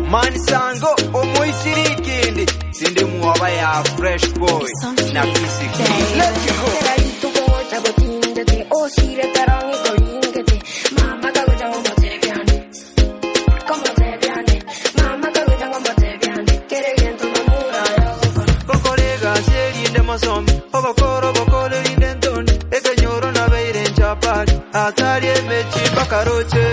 Manisango omoisirikindi sindi muwaba ya fresh boy na physics. Let's go. Atari mechi bakaroche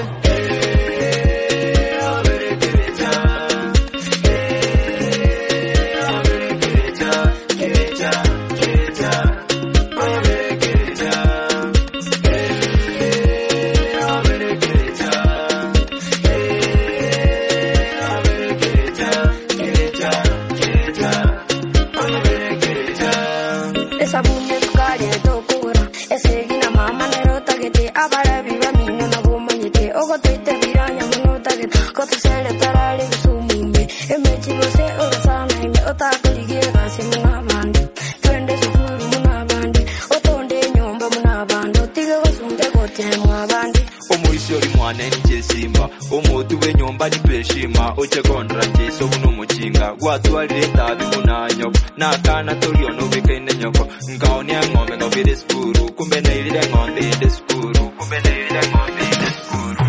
esa bunde kare dokura esegina mama nerota gete abara viva minyo na bomanyete ogotoite biranya munota gete kotusele tarali sumumbe emechi bose orasana ime otakoligie basi munabandi twende sukuru munabandi otonde nyomba munabandi tige gosunde gote munabandi omuisi oli mwana nje simba omutu wenyomba nipeshima oche kondra cheso buno muchinga gwatwalire tabi munanyo nakana toli ono bikaine nyoko ngaoni ngombe ngobire skuru kumbe nailire ngombe inde skuru kumbe nailire ngombe inde skuru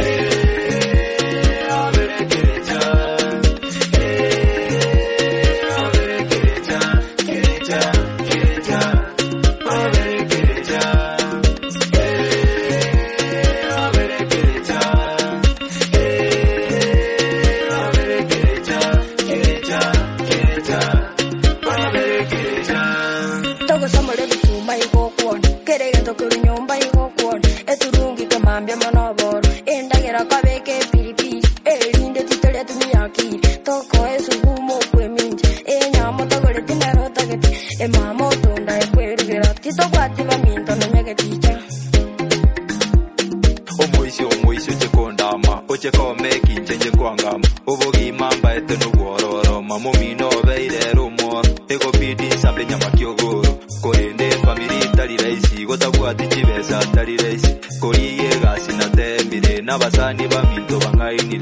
omoisi chekondama ochekome kinjenje kwangama obogi mamba eteno bororo mamomino beire rumo ekopidi sambe nyama kyogoro korende family tali raisi gotabwati chibesa tali raisi koriye gasi na tembire nabasani baminto bangaini